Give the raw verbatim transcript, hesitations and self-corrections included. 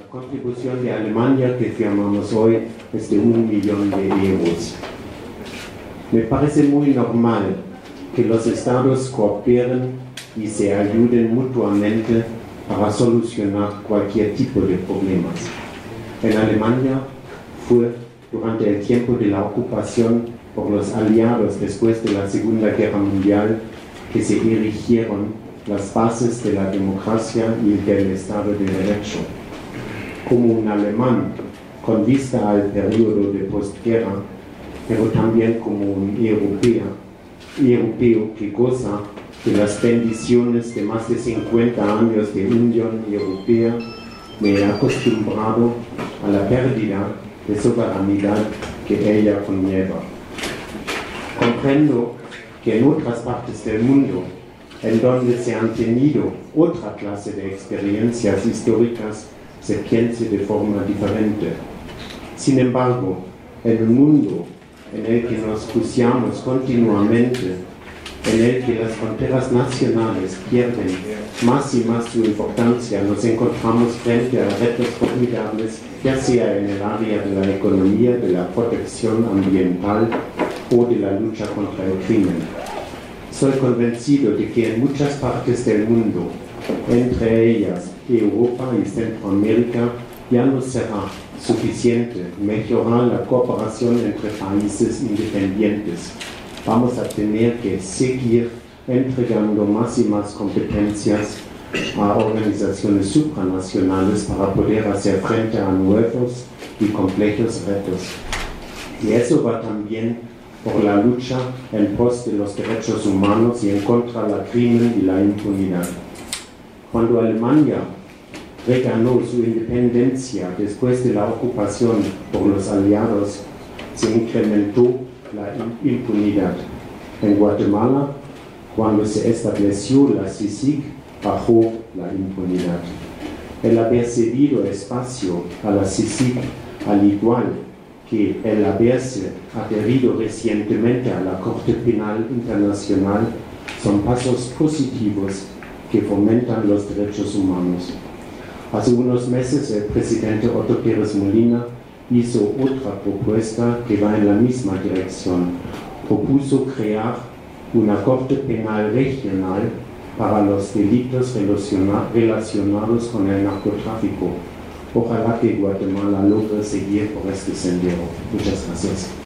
contribución de Alemania que firmamos hoy es de un millón de euros. Me parece muy normal que los estados cooperen y se ayuden mutuamente para solucionar cualquier tipo de problemas. En Alemania fue durante el tiempo de la ocupación por los aliados después de la Segunda Guerra Mundial que se erigieron las bases de la democracia y del Estado de Derecho. Como un alemán con vista al periodo de postguerra, pero también como un europeo, europeo que goza de las bendiciones de más de cincuenta años de Unión Europea, me he acostumbrado a la pérdida de soberanidad que ella conlleva. Comprendo que en otras partes del mundo, en donde se han tenido otra clase de experiencias históricas, se piense de forma diferente. Sin embargo, en un mundo en el que nos cruciamos continuamente, en el que las fronteras nacionales pierden más y más su importancia, nos encontramos frente a retos formidables, ya sea en el área de la economía, de la protección ambiental o de la lucha contra el crimen. Soy convencido de que en muchas partes del mundo, entre ellas Europa y Centroamérica, ya no será suficiente mejorar la cooperación entre países independientes. Vamos a tener que seguir entregando más y más competencias a organizaciones supranacionales para poder hacer frente a nuevos y complejos retos. Y eso va también por la lucha en pos de los derechos humanos y en contra del crimen y la impunidad. Cuando Alemania reganó su independencia después de la ocupación por los aliados, se incrementó la impunidad. En Guatemala, cuando se estableció la C I C I C, bajó la impunidad. El haber cedido espacio a la C I C I C, al igual que el haberse adherido recientemente a la Corte Penal Internacional, son pasos positivos que fomentan los derechos humanos. Hace unos meses el presidente Otto Pérez Molina hizo otra propuesta que va en la misma dirección. Propuso crear una Corte Penal Regional para los delitos relacionados con el narcotráfico. Ojalá que Guatemala logre seguir por este sendero. Muchas gracias.